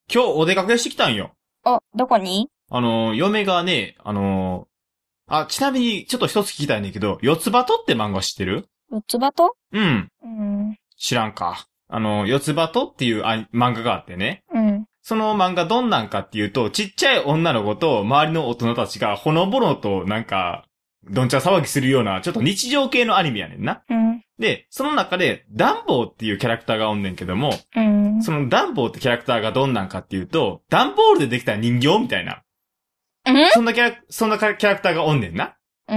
今日お出かけしてきたんよ。 お、どこに？ 嫁がね、ちなみにちょっと一つ聞きたいねんだけど、四つ葉とって漫画知ってる？ 四つ葉と？ うん。 うん。 知らんか。四つ葉とっていう漫画があってね。 うん。 その漫画どんなんかっていうと、ちっちゃい女の子と周りの大人たちがほのぼのとなんか、どんちゃ騒ぎするような、ちょっと日常系のアニメやねんな。 うん。 で、その中で、ダンボーっていうキャラクターがおんねんけども、 うん。 そのダンボーってキャラクターがどんなんかっていうと、ダンボールでできた人形みたいな。そんなキャラクターがおんねんな。 うん。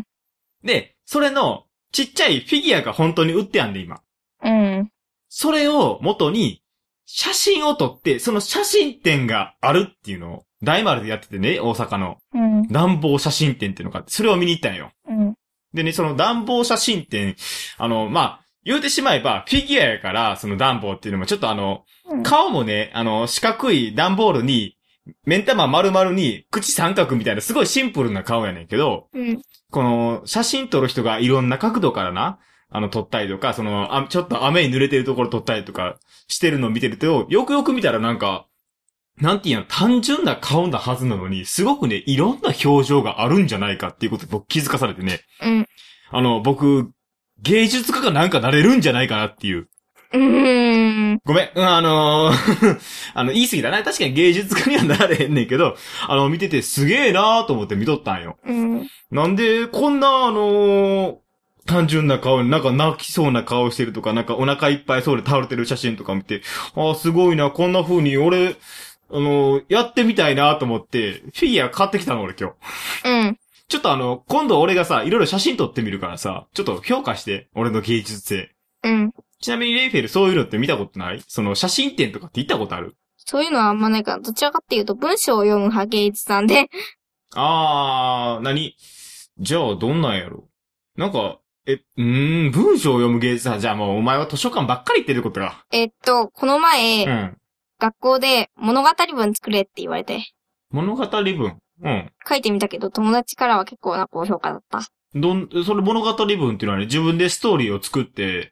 で、それの、ちっちゃいフィギュアが本当に売ってやんで、今。 うん。 それを元に、写真を撮って、その写真展があるっていうのを、大丸でやっててね、大阪の。 うん。 暖房写真展っていうのがあって、それを見に行ったんよ。 うん。 でね、その暖房写真展、言うてしまえば、フィギュアやから、その暖房っていうのも、ちょっと顔もね、四角い段ボールに、目ん玉丸々に、口三角みたいな、すごいシンプルな顔やねんけど、 うん。 この、写真撮る人がいろんな角度からな、撮ったりとか、ちょっと雨に濡れてるところ撮ったりとかしてるのを見てると、よくよく見たらなんか、なんていうの、単純な顔なはずなのに、すごくね、いろんな表情があるんじゃないかっていうことで僕気づかされてね。 うん。 僕、芸術家がなんかなれるんじゃないかなっていう。ごめん、言い過ぎだな。確かに芸術家にはなれへんねんけど、見ててすげえなーと思って見とったんよ。 うん。 なんで、こんな、単純な顔になんか泣きそうな顔してるとか、なんかお腹いっぱいそうで倒れてる写真とか見て、ああ、すごいな、こんな風に俺、やってみたいなと思って、フィギュア買ってきたの俺今日。 うん。 ちょっと今度俺がさ、いろいろ写真撮ってみるからさ、ちょっと評価して、俺の芸術性。 うん。 ちなみにレイフェルそういうのって見たことない？その写真展とかって行ったことある？ そういうのはあんまないから、どちらかっていうと文章を読む派芸術さんで。 じゃあどんなんやろ？なんか、文章を読む芸術さん、じゃあもうお前は図書館ばっかり行ってることか。 この前、 うん。 学校で物語文作れって言われて。 物語文。うん。 書いてみたけど、友達からは結構な高評価だった。 それ物語文っていうのはね、自分でストーリーを作って、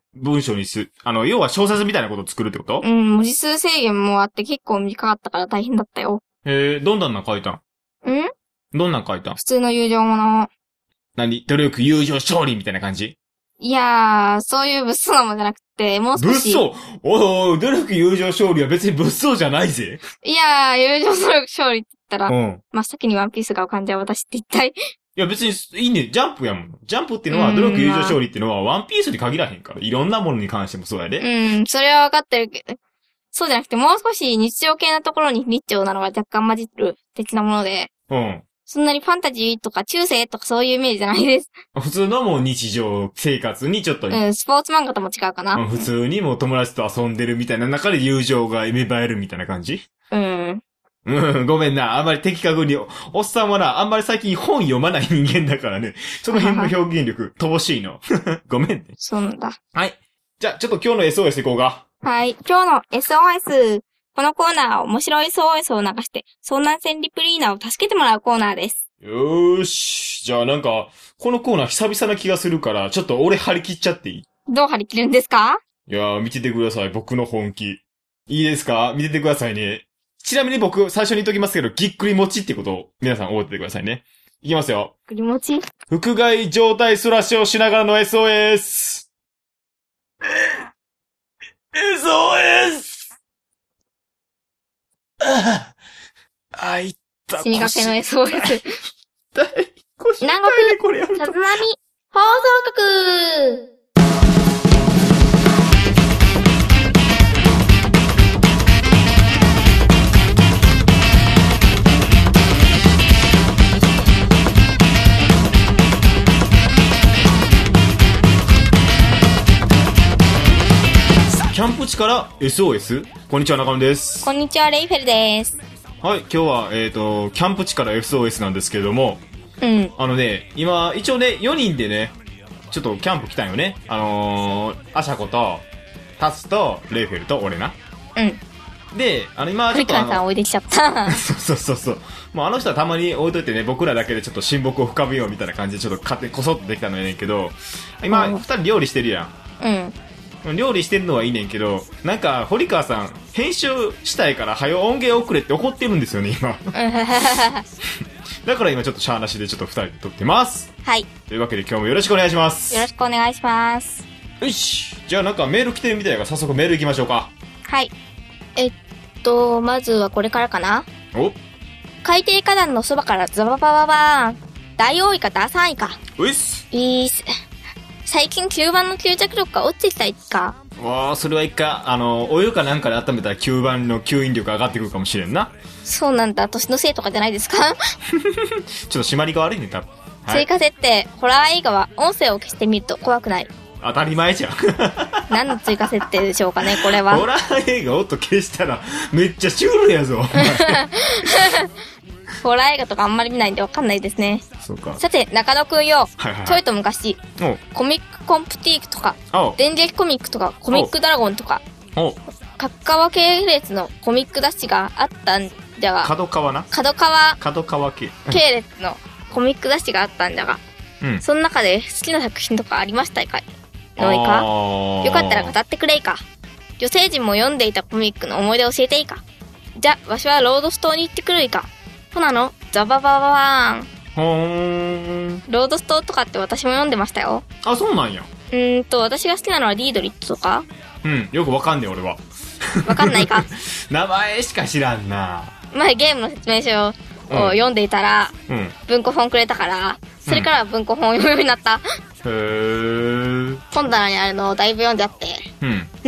文章に要は小説みたいなことを作るってこと？ うん、文字数制限もあって結構短かったから大変だったよ。 どんなん書いたん？どんなん書いたん？ 普通の友情もの。 努力、友情、勝利みたいな感じ？ いやー、そういう物騒なもんじゃなくて、もう少し。 物騒？努力、友情、勝利は別に物騒じゃないぜ。 いやー、友情、努力、勝利って言ったら、 真っ先にワンピースが浮かんじゃう私って一体。 いや別にいいね、ジャンプやもん。ジャンプっていうのは、努力、友情、勝利っていうのは、ワンピースに限らへんから。いろんなものに関してもそうやで。 それは分かってるけど、そうじゃなくて、もう少し日常系なところに日常なのが若干混じってる的なもので。そんなにファンタジーとか中世とかそういうイメージじゃないです。 普通のもう日常生活にちょっと。 スポーツ漫画とも違うかな。 普通にもう友達と遊んでるみたいな中で友情が芽生えるみたいな感じ？ごめんな。あんまり的確に。おっさんはな、あんまり最近本読まない人間だからね。その辺の表現力、乏しいの。ごめんね。 そうなんだ。 はい。じゃあ、ちょっと今日の SOS いこうか。 はい。今日の SOS。このコーナーは面白い SOS を流して、遭難船リプリーナーを助けてもらうコーナーです。 よーし。じゃあなんか、このコーナー久々な気がするから、ちょっと俺張り切っちゃっていい？ どう張り切るんですか？ いやー、見ててください。僕の本気。いいですか？見ててくださいね。ちなみに僕、最初に言っときますけど、ぎっくり餅ってことを皆さん覚えててくださいね。いきますよ。 ぎっくり餅？ 腹外状態スラッシュをしながらの SOS。SOS！ いった。 死にかけの SOS。 腰南国、さつまみ、放送局。 キャンプ地から SOS？ こんにちは、中野です。 こんにちは、レイフェルです。 はい、今日は、キャンプ地から SOS なんですけれども、今、一応ね、4人でね、ちょっとキャンプ来たんよね。アシャコと、タスと、レイフェルと、俺な。で、今、ちょっとさん置いてきちゃった。 そう。もうあの人はたまに置いといてね、僕らだけでちょっと親睦を深めようみたいな感じで、ちょっと勝手にこそっとできたのやねんけど、今、2人料理してるやん。料理してるのはいいねんけど、なんか、堀川さん、 編集したいから早音源送れって怒ってるんですよね、今。だから今ちょっとシャーなしでちょっと2人で撮ってます。 はい。 というわけで今日もよろしくお願いします。 よろしくお願いします。 よし。じゃあなんかメール来てるみたいだから早速メール行きましょうか。 はい。まずはこれからかな。 お、 海底火山のそばからザババババーン。ダイオウイカダサイカ。 ういっす。 いいっす。最近吸盤の吸着力が落ちてきたいか。 わあ、それは一回、お湯かなんかで温めたら吸盤の吸引力上がってくるかもしれんな。 そうなんだ。年のせいとかじゃないですか。 ちょっと締まりが悪いね、多分。 はい、追加設定、ホラー映画は音声を消してみると怖くない。 当たり前じゃん。 何の追加設定でしょうかね、これは。 ホラー映画音消したら、めっちゃシュールやぞ。 ホラー映画とかあんまり見ないんでわかんないですね。 そうか。 さて、中野くんよ。 はいはいはい、 ちょいと昔、コミックコンプティークとか、電撃コミックとか、コミックドラゴンとか、角川系列のコミック雑誌があったんじゃが、 角川系列のコミック雑誌があったんじゃが、うん、その中で好きな作品とかありましたかいのいか。よかったら語ってくれいか。女性陣も読んでいたコミックの思い出教えていいか。じゃ、わしはロードストーに行ってくるいか。ほなのザババババーン。ロードストーとかって私も読んでましたよ。 あ、そうなんや。 私が好きなのはディードリットとか。 うん、よくわかんねえ俺は。 わかんないか。 名前しか知らんな。 前ゲームの説明書を読んでいたら、文庫本くれたから、それから文庫本を読むようになった。本棚にあるのをだいぶ読んじゃって。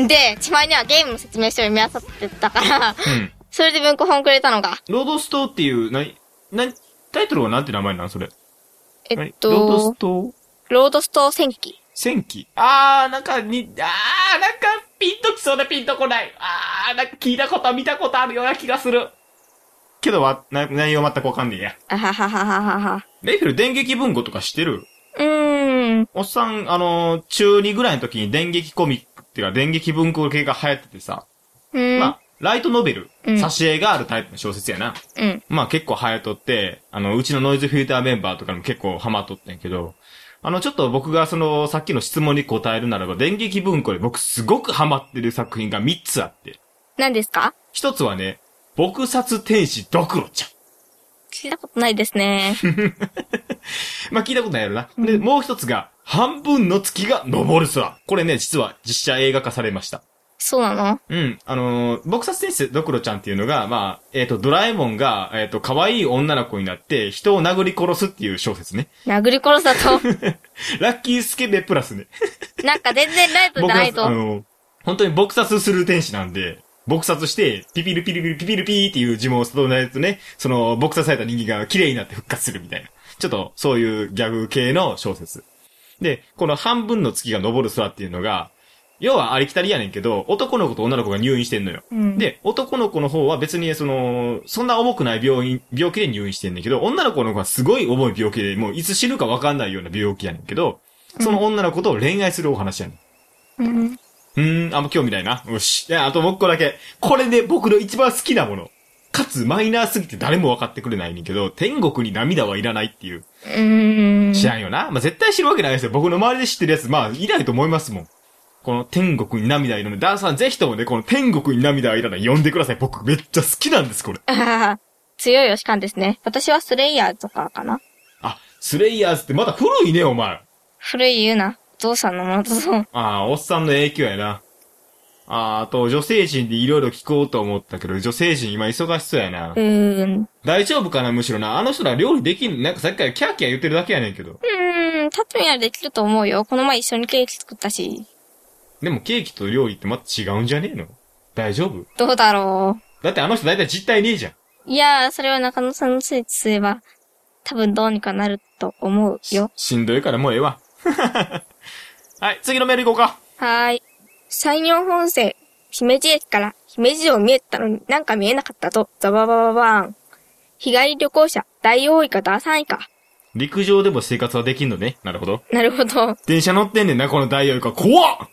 で、しまいにはゲームの説明書を読み漁ってたから、それで文庫本くれたのが。 ロードストーっていう、タイトルはなんて名前なのそれ。 ロードストー戦記。 戦記なんかピンときそうでピンとこない。なんか聞いたこと見たことあるような気がする。けど内容全くわかんねえや。 あははははは。 レイフェル電撃文庫とか知ってる？おっさん、中2ぐらいの時に電撃コミックっていうか電撃文庫系が流行っててさ。まあ、ライトノベル、挿絵があるタイプの小説やな。まあ結構流行っとって、うちのノイズフィルターメンバーとかにも結構ハマっとってんけど、ちょっと僕がさっきの質問に答えるならば、電撃文庫で僕すごくハマってる作品が3つあって。 何ですか ？1つはね、撲殺天使ドクロちゃん。 聞いたことないですね。 まあ聞いたことないやろな。で、もう1つが、半分の月が昇る空。これね、実は実写映画化されました。 そうなの？ うん。撲殺天使ドクロちゃんっていうのが、まあ、ドラえもんが、可愛い女の子になって、人を殴り殺すっていう小説ね。 殴り殺すだとラッキースケベプラスね。 なんか全然ライトじゃないと。 本当に撲殺する天使なんで、撲殺して、ピピルピルピルピピルピーっていう呪文を唱えるとね、その、撲殺された人間が綺麗になって復活するみたいな。ちょっと、そういうギャグ系の小説。で、この半分の月が昇る空っていうのが、要はありきたりやねんけど、男の子と女の子が入院してんのよ。で、男の子の方は別にそんな重くない病気で入院してんねんけど、女の子の方がすごい重い病気で、もういつ死ぬか分かんないような病気やねんけど、その女の子と恋愛するお話やねん。あんま興味ないな。よし。あともう一個だけ。これね、僕の一番好きなもの。かつマイナーすぎて誰も分かってくれないねんけど、天国に涙はいらないっていう。知らんよな。まあ、絶対知るわけないですよ。僕の周りで知ってるやつ、まあ、いないと思いますもん。この天国に涙いらない。ダーさんぜひともね、この天国に涙はいらない読んでください。僕めっちゃ好きなんです、これ。 強い推し感ですね。私はスレイヤーズとかかな。 スレイヤーズってまだ古いね、お前。 古い言うな。お父さんのものだぞ。 おっさんの影響やな。あと、女性陣でいろいろ聞こうと思ったけど、女性陣今忙しそうやな。大丈夫かな、むしろな。あの人ら料理できん、なんかさっきからキャーキャー言ってるだけやねんけど。 タトゥンやできると思うよ。この前一緒にケーキ作ったし。 でもケーキと料理ってまた違うんじゃねえの？大丈夫？ どうだろう。 だってあの人大体実体ねえじゃん。 いやー、それは中野さんのせいすれば、多分どうにかなると思うよ。 しんどいからもうええわ。はい、次のメール行こうか。 はーい。山陽本線、姫路駅から姫路城見えたのになんか見えなかったと、ザババババーン。日帰り旅行者、ダイオウイカダーサンイカ。 陸上でも生活はできんのね。なるほど。 なるほど。 電車乗ってんねんな、このダイオウイカ。怖っ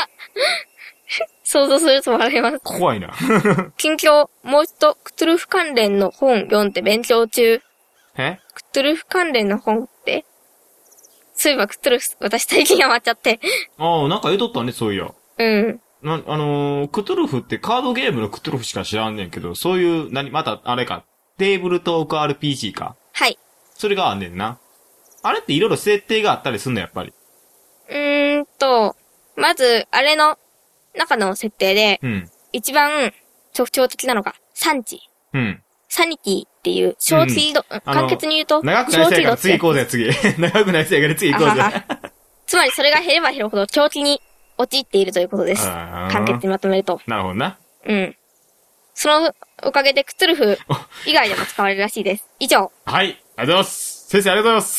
想像すると笑います。 怖いな。 近況、もう一度、クトゥルフ関連の本読んで勉強中。クトゥルフ関連の本ってそういえばクトゥルフ、私最近ハマっちゃって。 なんか言うとったね、そういや。 クトゥルフってカードゲームのクトゥルフしか知らんねんけど、そういう、また、あれか、テーブルトーク RPG か。 はい。 それがあんねんな。あれっていろいろ設定があったりすんの、やっぱり。 まず、あれの中の設定で、一番特徴的なのが、産地。サニティっていう、ショーツイード、簡潔に言うと、 長くないせやから次行こうぜ、次。長くないせやから次行こうぜ。 つまりそれが減れば減るほど長期に陥っているということです。簡潔にまとめると。 なるほどな。 そのおかげでクトゥルフ以外でも使われるらしいです。以上。 はい、ありがとうございます。先生ありがとうございます。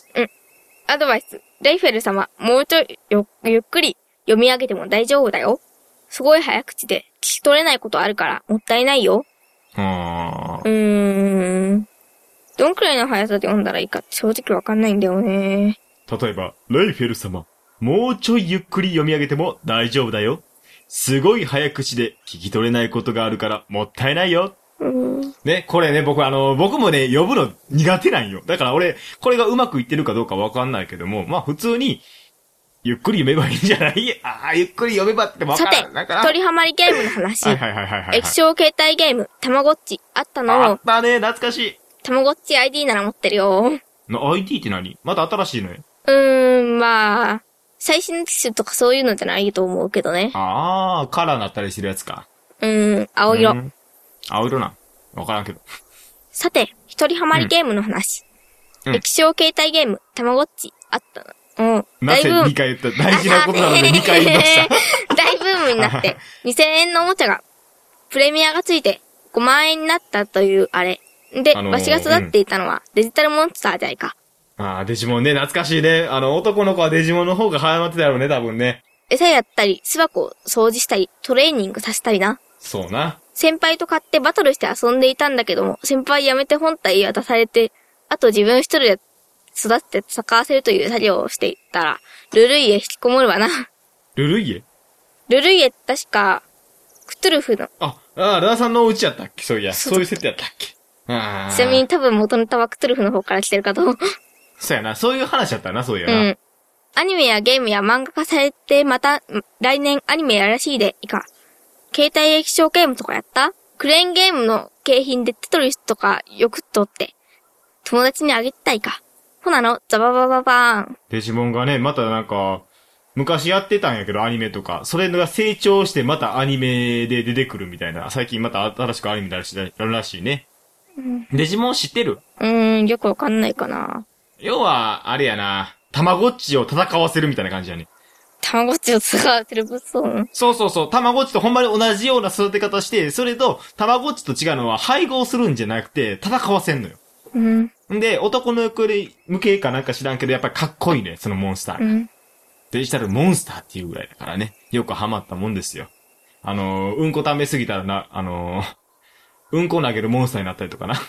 アドバイス。レイフェル様、もうちょいゆっくり読み上げても大丈夫だよ。すごい早口で聞き取れないことあるからもったいないよ。どんくらいの速さで読んだらいいか正直わかんないんだよね。 例えば、レイフェル様、もうちょいゆっくり読み上げても大丈夫だよ。すごい早口で聞き取れないことがあるからもったいないよ。ね、これね、僕もね、呼ぶの苦手なんよ。だから俺、これがうまくいってるかどうかわかんないけども、まあ普通に、ゆっくり読めばいいんじゃないゆっくり読めばってわかる。 さて、一人ハマりゲームの話。液晶携帯ゲーム、たまごっち、あったの。 あったね、懐かしい。 たまごっち ID なら持ってるよ。 ID って何？また新しいのよ。 まあ、最新機種とかそういうのじゃないと思うけどね。 カラーになったりしてるやつか。 青色。 青色な。わからんけど。 さて、一人ハマりゲームの話。液晶携帯ゲーム、たまごっち、あったの。 なぜ2回言った？大事なことなので2回言いました。 大ブームになって、2000円のおもちゃが、プレミアがついて5万円になったというあれ。で、わしが育っていたのはデジタルモンスターじゃいか。 デジモンね、懐かしいね。男の子はデジモンの方が早まってたよね、多分ね。 餌やったり、巣箱を掃除したり、トレーニングさせたりな。 そうな。 先輩と買ってバトルして遊んでいたんだけども、先輩辞めて本体渡されて、あと自分一人で育てて戦わせるという作業をしていったら、ルルイエ引きこもるわな。 ルルイエ確か、クトゥルフの。 ラダさんのお家やったっけ？そういや、そういう設定やったっけ？ ちなみに多分元ネタはクトゥルフの方から来てるかと。 そうやな、そういう話やったな、そういやな。 アニメやゲームや漫画化されて、また、来年アニメやらしいでいいか。携帯液晶ゲームとかやった？クレーンゲームの景品でテトリスとかよく撮って、友達にあげたいか。ほなの、ザババババーン。 デジモンがね、またなんか、昔やってたんやけど、アニメとか。それが成長してまたアニメで出てくるみたいな。最近また新しくアニメ出るらしいね。デジモン知ってる？ よくわかんないかな。 要は、あれやな、たまごっちを戦わせるみたいな感じやね。 たまごっちを戦わせる物騒。 そう。たまごっちとほんまに同じような育て方して、それと、たまごっちと違うのは配合するんじゃなくて、戦わせんのよ。で、男の向けかなんか知らんけど、やっぱりかっこいいね、そのモンスター。デジタルモンスターっていうぐらいだからね。よくハマったもんですよ。うんこ溜めすぎたらな、うんこ投げるモンスターになったりとかな。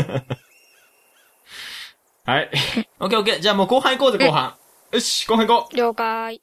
はい。オッケー。じゃあもう後半行こうぜ、後半。よし、後半行こう。 了解。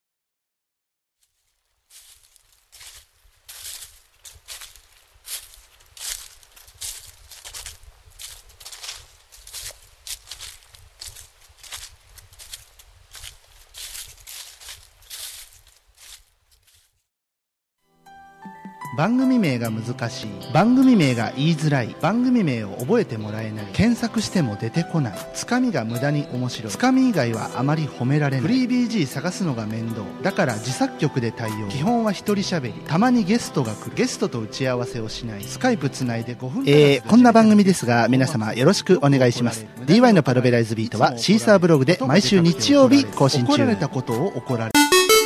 番組名が難しい、番組名が言いづらい、番組名を覚えてもらえない、検索しても出てこない、つかみが無駄に面白い、つかみ以外はあまり褒められない、フリー BG 探すのが面倒だから自作曲で対応、基本は一人喋り、たまにゲストが来る、ゲストと打ち合わせをしない、スカイプつないで5分こんな番組ですが皆様よろしくお願いします。 DY のパルベライズビートはシーサーブログで毎週日曜日更新中。怒られたことを怒られ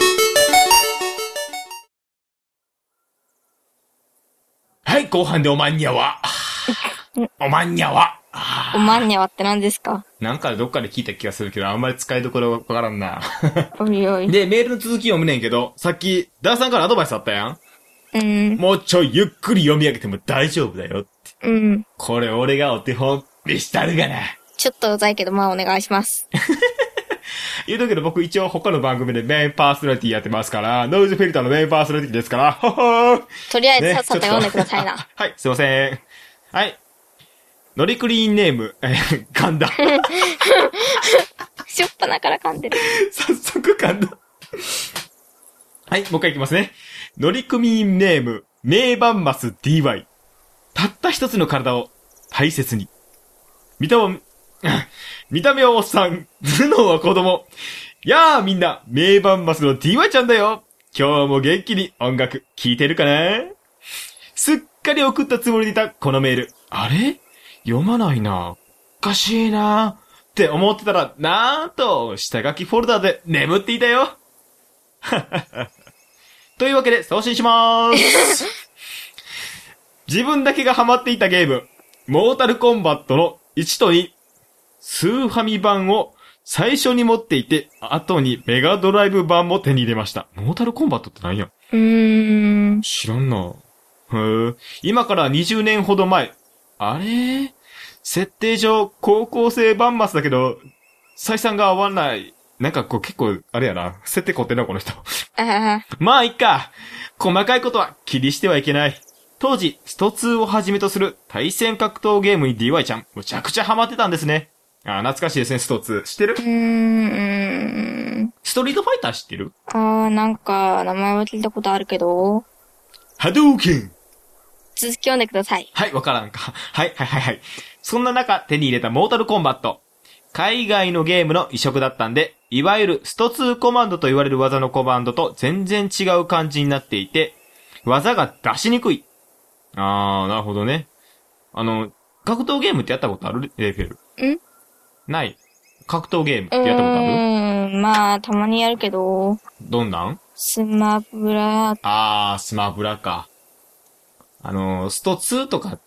はい、後半でおまんにゃわ。おまんにゃわ。 おまんにゃわって何ですか？ なんかどっかで聞いた気がするけど、あんまり使いどころわからんな。 おいおい。 で、メールの続き読むねんけど、さっき、ダーさんからアドバイスあったやん。もうちょいゆっくり読み上げても大丈夫だよって。これ俺がお手本でしたるがな。 ちょっとうざいけど、まあお願いします。 言うとけど僕一応他の番組でメインパーソナリティやってますから、ノイズフィルターのメインパーソナリティですから、ほほー。 とりあえずさっさと読んでくださいな。 はい、すいません。はい。ノリクリーンネーム、噛んだ。 しょっぱなから噛んでる。 早速噛んだ。はい、もう一回いきますね。 乗組員ネーム、名バンマス DY。たった一つの体を大切に。見た目はおっさん、頭脳は子供。やあみんな、名バンマスの DY ちゃんだよ。今日も元気に音楽聴いてるかな？すっかり送ったつもりでいたこのメール。あれ？読まないな。おかしいな。って思ってたら、なんと、下書きフォルダで眠っていたよ。というわけで送信しまーす。自分だけがハマっていたゲーム、モータルコンバットの1と2、スーファミ版を最初に持っていて、後にメガドライブ版も手に入れました。モータルコンバットって何や？知らんな。今から20年ほど前。あれ？設定上、高校生バンマスだけど、採算が合わない。なんかこう結構、あれやな。設定凝ってんな、この人。まあ、いっか。細かいことは気にしてはいけない。当時、スト2をはじめとする対戦格闘ゲームに DY ちゃん、むちゃくちゃハマってたんですね。懐かしいですね、スト2。知ってる？ストリートファイター知ってる？ なんか、名前は聞いたことあるけど。 波動拳！ 続き読んでください。 はい、わからんか。はい。そんな中、手に入れたモータルコンバット。海外のゲームの移植だったんで、いわゆるスト2コマンドと言われる技のコマンドと全然違う感じになっていて、技が出しにくい。なるほどね。格闘ゲームってやったことある？レイフェル。ない。格闘ゲームってやったことある？ まあ、たまにやるけど。 どんなん？ スマブラ。 スマブラか。スト2とかって、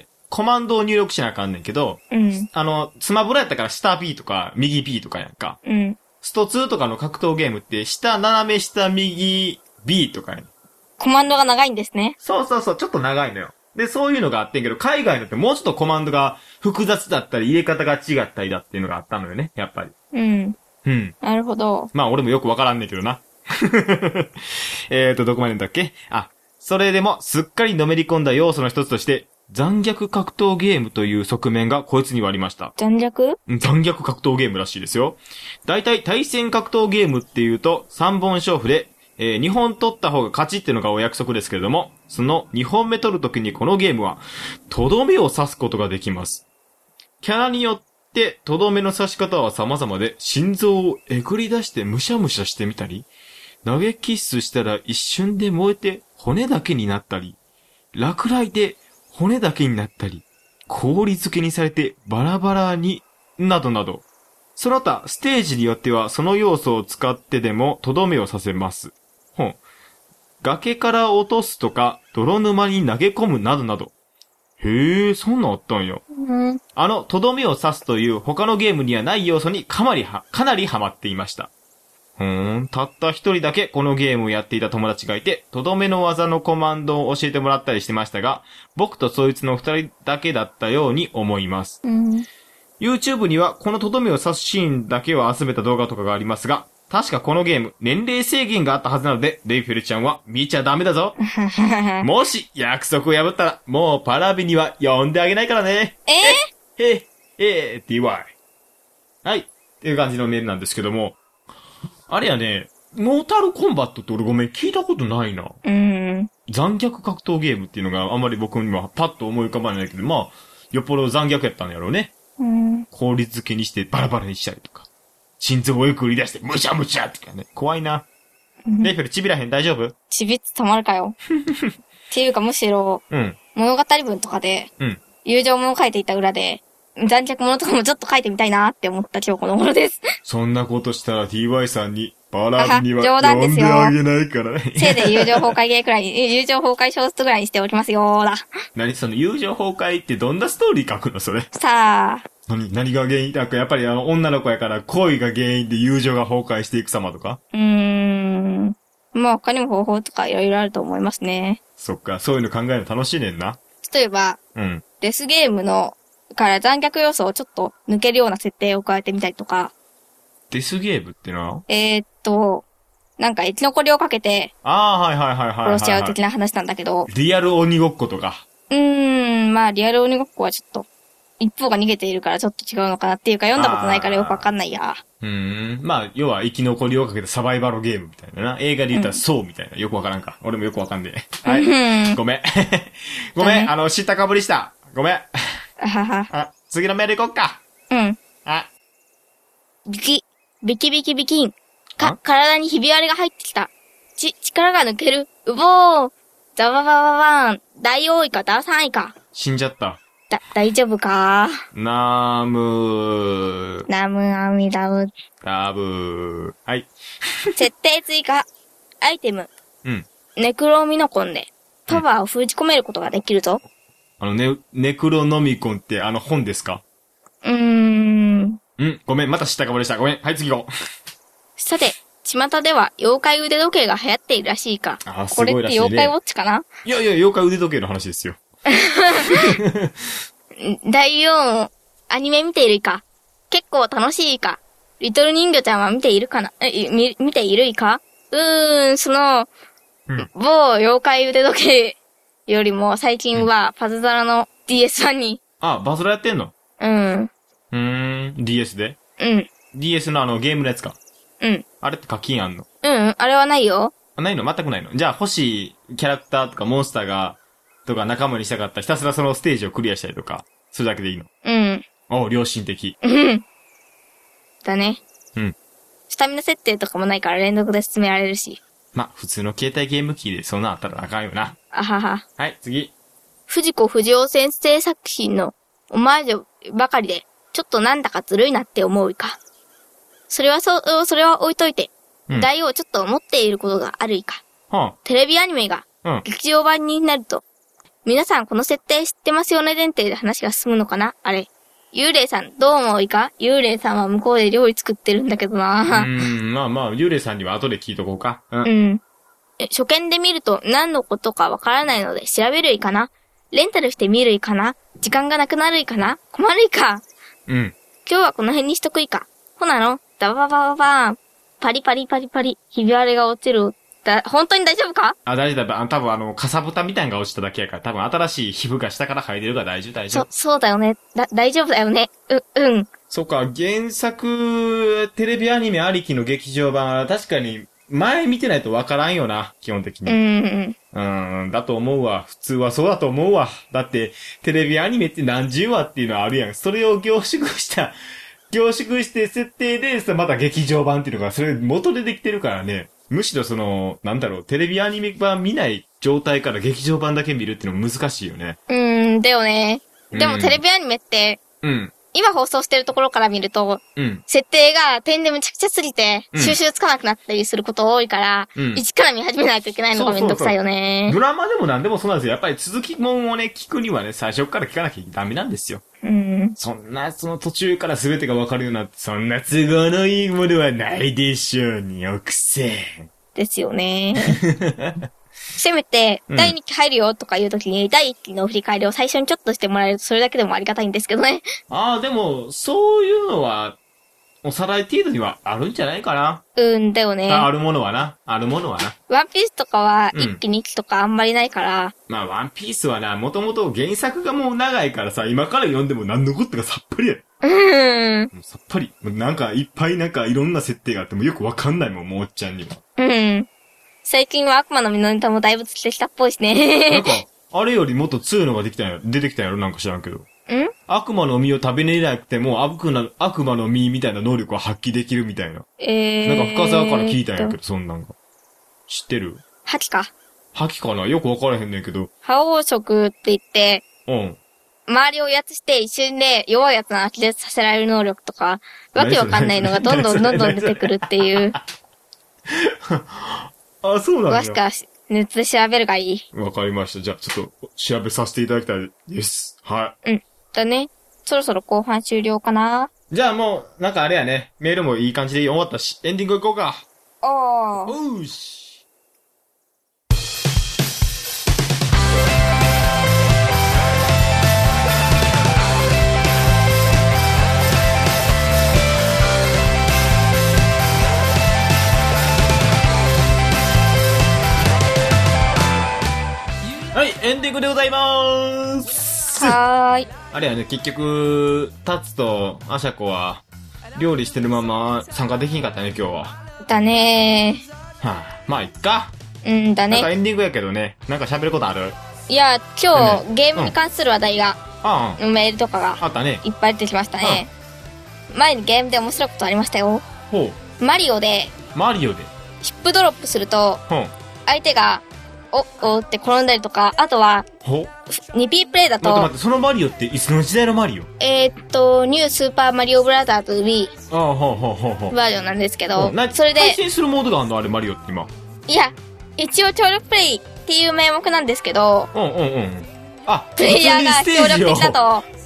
コマンドを入力しなあかんねんけど、スマブラやったから下 B とか右 B とかやんか。スト2とかの格闘ゲームって、斜め下右 B とかやん。 コマンドが長いんですね。 そう、ちょっと長いのよ。で、そういうのがあってんけど、海外のってもうちょっとコマンドが複雑だったり、入れ方が違ったりだっていうのがあったのよね、やっぱり。なるほど。 まあ、俺もよくわからんねんけどな。どこまでんだっけ？それでもすっかりのめり込んだ要素の一つとして、残虐格闘ゲームという側面がこいつにはありました。 残虐格闘ゲームらしいですよ。だいたい対戦格闘ゲームっていうと3本勝負で、2本取った方が勝ちっていうのがお約束ですけれども、その2本目取るときにこのゲームは、とどめを刺すことができます。キャラによってとどめの刺し方は様々で、心臓をえぐり出してむしゃむしゃしてみたり、投げキッスしたら一瞬で燃えて骨だけになったり、落雷で骨だけになったり、氷漬けにされてバラバラに、などなど。その他、ステージによってはその要素を使ってでもとどめを刺せます。崖から落とすとか、泥沼に投げ込むなどなど。へえ、そんなんあったんや。とどめを刺すという他のゲームにはない要素にかなりハマっていました。たった一人だけこのゲームをやっていた友達がいて、とどめの技のコマンドを教えてもらったりしてましたが、僕とそいつの二人だけだったように思います。YouTube にはこのとどめを刺すシーンだけを集めた動画とかがありますが、確かこのゲーム、年齢制限があったはずなので、レイフェルちゃんは見ちゃダメだぞ。もし約束を破ったら、もうパラビには呼んであげないからね。DY。はい。っていう感じのメールなんですけども、あれやね、モータルコンバットって俺ごめん、聞いたことないな。残虐格闘ゲームっていうのがあんまり僕にはパッと思い浮かばないけど、まあ、よっぽど残虐やったんやろうね。氷漬けにしてバラバラにしたりとか。心臓をよく売り出して、むしゃむしゃってかね。怖いな。レイフェル、ちびらへん大丈夫？ ちびってたまるかよ。っていうかむしろ、物語文とかで、友情物書いていた裏で、残虐物とかもちょっと書いてみたいなって思った今日この頃です。 そんなことしたら TY さんに、バラには呼んであげないからね。 せいで友情崩壊ゲーくらい、友情崩壊小説ぐらいにしておきますよーだ。 何その友情崩壊ってどんなストーリー書くのそれ。 さあ。 何が原因？なんかやっぱり女の子やから恋が原因で友情が崩壊していく様とか？ まあ他にも方法とかいろいろあると思いますね。 そっか、そういうの考えるの楽しいねんな。 例えば、デスゲームのから残虐要素をちょっと抜けるような設定を加えてみたりとか。 デスゲームってのは？ なんか生き残りをかけて、殺しちゃう的な話なんだけど。 リアル鬼ごっことか。 まあリアル鬼ごっこはちょっと、 一方が逃げているからちょっと違うのかなっていうか、読んだことないからよくわかんないや。 まあ、要は生き残りをかけたサバイバルゲームみたいなな。映画で言ったらそうみたいな。よくわからんか。俺もよくわかんねえ。はい。ごめん。ごめん。知ったかぶりした。ごめん。次のメール行こっか。 ビキビキン。体にひび割れが入ってきた。力が抜ける。うぼー。ザババババーン。大王位か大三位か。 死んじゃった。 大丈夫かナムアミダブ。はい。 設定追加。アイテム。ネクロミノコンで、パワーを封じ込めることができるぞ。 ネクロノミコンって本ですか？ごめん、また知ったかぶりした。ごめん。はい、次行こう。 さて、巷では妖怪腕時計が流行っているらしいか。これって妖怪ウォッチかな？ いや、妖怪腕時計の話ですよ。 第4、アニメ見ているか？結構楽しいか？リトル人魚ちゃんは見ているかな？見ているか？某妖怪腕時計よりも最近はパズドラの DS1 に。 バズドラやってんの？DS で？DS のゲームのやつか。あれって課金あんの？ あれはないよ。 ないの？全くないの？じゃあ欲しいキャラクターとかモンスターとか仲間にしたかったらひたすらそのステージをクリアしたりとか、するだけでいいの？良心的。 だね。スタミナ設定とかもないから連続で進められるし。 普通の携帯ゲーム機でそんなあったらあかんよな。 はい、 次。 藤子不二雄先生作品のオマージュばかりで、ちょっとなんだかずるいなって思うか。それは置いといて、大王ちょっと思っていることがあるいか。テレビアニメが、劇場版になると、皆さんこの設定知ってますよね前提で話が進むのかなあれ。幽霊さんどう思ういか？幽霊さんは向こうで料理作ってるんだけどな。 幽霊さんには後で聞いとこうか。 初見で見ると何のことかわからないので調べるいかな？レンタルして見るいかな？時間がなくなるいかな？困るいか？今日はこの辺にしとくいか？ほなの？ダババババーン。パリパリパリパリ。ひび割れが落ちる。本当に大丈夫か？ 大丈夫。多分かさぶたみたいなのが落ちただけやから、多分新しい皮膚が下から生えてるから大丈夫。 そうだよね。大丈夫だよね。 そうか、原作、テレビアニメありきの劇場版は確かに前見てないとわからんよな、基本的に。だと思うわ。普通はそうだと思うわ。だって、テレビアニメって何十話っていうのはあるやん。それを凝縮して設定で、また劇場版っていうのが、それ元でできてるからね。むしろテレビアニメ版見ない状態から劇場版だけ見るっていうのも難しいよね。 だよね。でもテレビアニメって、今放送してるところから見ると、設定が点でむちゃくちゃすぎて、収集つかなくなったりすること多いから、一から見始めないといけないのがめんどくさいよね。 ドラマでも何でもそうなんですよ。やっぱり続きもんをね、聞くにはね、最初から聞かなきゃダメなんですよ。そんな、途中から全てがわかるような、そんな都合のいいものはないでしょうに、奥さん。 ですよね。せめて、第2期入るよとかいうときに、第1期の振り返りを最初にちょっとしてもらえると、それだけでもありがたいんですけどね。 でも、そういうのは、おさらい程度にはあるんじゃないかな。 だよね。 あるものはな。 ワンピースとかは、1期2期とかあんまりないから。 ワンピースはな、もともと原作がもう長いからさ、今から読んでも何のことかさっぱりや。さっぱり。なんか、いっぱいいろんな設定があってもよくわかんないもん、もうおっちゃんには。 最近は悪魔の実のネタもだいぶつけてきたっぽいしね。 なんか、あれよりもっと強いのが出てきたんやろなんか知らんけど。悪魔の実を食べれなくても、悪魔の実みたいな能力を発揮できるみたいな。なんか深沢から聞いたんやけど、そんなんが。知ってる？ 覇気か。 覇気かな？よくわからへんねんけど。 覇王色って言って、周りを威圧して一瞬で弱いやつの気絶させられる能力とか、わけわかんないのがどんどん出てくるっていう。 そうなんだ。 詳しくはネットで調べるがいい。 わかりました。じゃあちょっと調べさせていただきたいです。はい。 だね。そろそろ後半終了かな。 じゃあもう、なんかあれやね。メールもいい感じで終わったし、エンディング行こうか。おうし。はい、エンディングでございます。 はーい。 あれやね、結局、タツとアシャコは、料理してるまま参加できんかったね、今日は。 だねはあ、まあ、いっか。 だね。 なんかエンディングやけどね、なんか喋ることある？ いや、今日、ゲームに関する話題が、メールとかが、 あったね。 いっぱい出てきましたね。前にゲームで面白いことありましたよ。 ほう。マリオで、ヒップドロップすると、相手が、おって転んだりとか、あとは、2P プレイだと、 待って、そのマリオっていつの時代のマリオ？ ニュースーパーマリオブラザーズ Wii バージョンなんですけど、それで、 配信するモードがあるのあれマリオって今。 いや、一応協力プレイっていう名目なんですけど、 あ、 プレイヤーが協力的だと、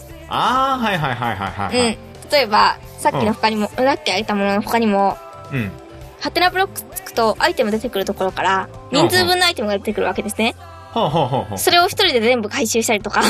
はい。 例えば、さっきの他にも、さっきあげたものの他にも、ハテナブロックつくとアイテム出てくるところから、人数分のアイテムが出てくるわけですね。それを一人で全部回収したりとか。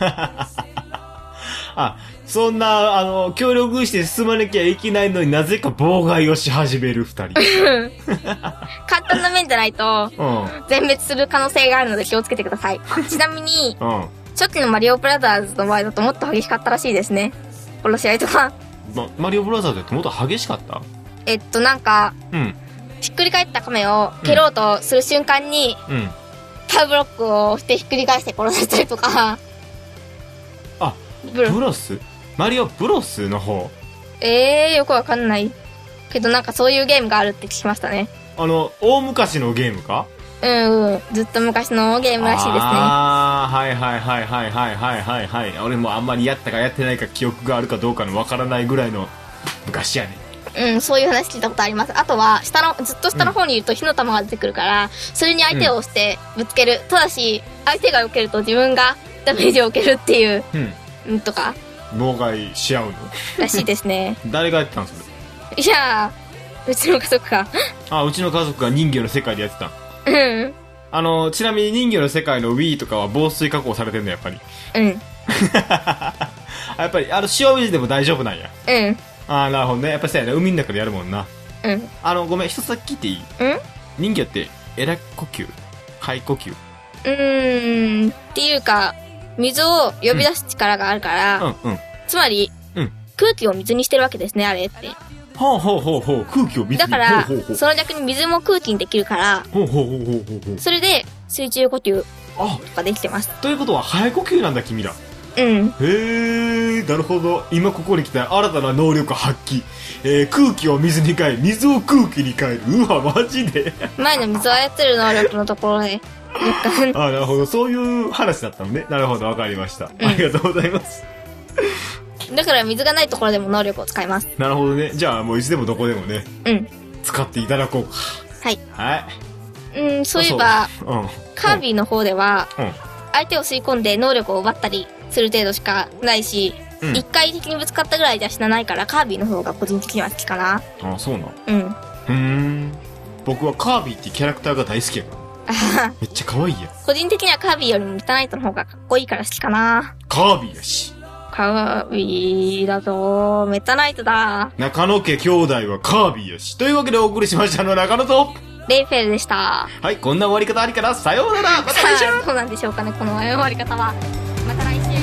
あ、そんな、協力して進まなきゃいけないのになぜか妨害をし始める二人。 簡単な面じゃないと、全滅する可能性があるので気をつけてください。ちなみに、初期のマリオブラザーズの場合だともっと激しかったらしいですね。殺し合いとか。 マリオブラザーズってもっと激しかった？ なんか、ひっくり返った亀を蹴ろうとする瞬間に、タウブロックをしてひっくり返して殺されたりとか。 あ、ブロス？マリオブロスの方？ よくわかんない。けどなんかそういうゲームがあるって聞きましたね。 大昔のゲームか？ ずっと昔のゲームらしいですね。 はい。俺もあんまりやったかやってないか記憶があるかどうかのわからないぐらいの昔やね。 そういう話聞いたことあります。あとは、ずっと下の方にいると火の玉が出てくるから、それに相手を押してぶつける。ただし、相手が避けると自分がダメージを受けるっていう、とか。 妨害し合うのらしいですね。 誰がやってたんそれ？ いやー、うちの家族が。 うちの家族が人魚の世界でやってた。ちなみに人魚の世界の Wii とかは防水加工されてんの、やっぱり。やっぱり、塩水でも大丈夫なんや。なるほどね。やっぱりそうやね。海の中でやるもんな。ごめん、一つだけ聞いていい？人魚って、えら呼吸？肺呼吸？ っていうか、水を呼び出す力があるから、つまり、空気を水にしてるわけですね、あれって。 空気を水に。 だから、その逆に水も空気にできるから、それで水中呼吸とかできてます。 ということは、肺呼吸なんだ、君ら。へー、なるほど。今ここに来た新たな能力発揮。空気を水に変え、水を空気に変える。うわ、マジで。 前の水を操る能力のところで。 なるほど。そういう話だったのね。なるほど、わかりました。ありがとうございます。 だから水がないところでも能力を使います。 なるほどね。じゃあもういつでもどこでもね。使っていただこうか。はい。 そういえば、カービィの方では、相手を吸い込んで能力を奪ったりする程度しかないし、一回敵にぶつかったぐらいじゃ死なないから、カービィの方が個人的には好きかな。 そうなん？僕はカービィってキャラクターが大好きやから。めっちゃ可愛いやん。 個人的にはカービィよりもメタナイトの方がかっこいいから好きかな。 カービィやし。 カービィだと、メタナイトだ。 中野家兄弟はカービィやし。というわけでお送りしましたの中野と、 レイフェルでした。 はい、こんな終わり方ありから、さようなら。また来週。 どうなんでしょうかね、この終わり方は。また来週。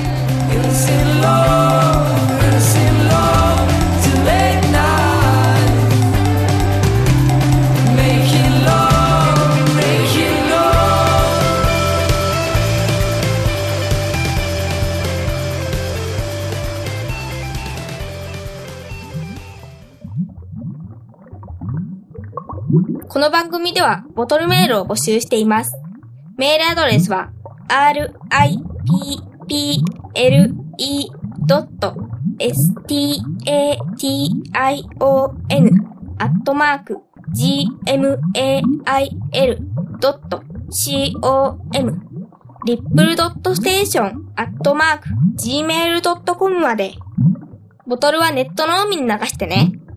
この番組ではボトルメールを募集しています。メールアドレスは rippling@gmail.com ripple.station@gmail.com まで。ボトルはネットの海に流してね。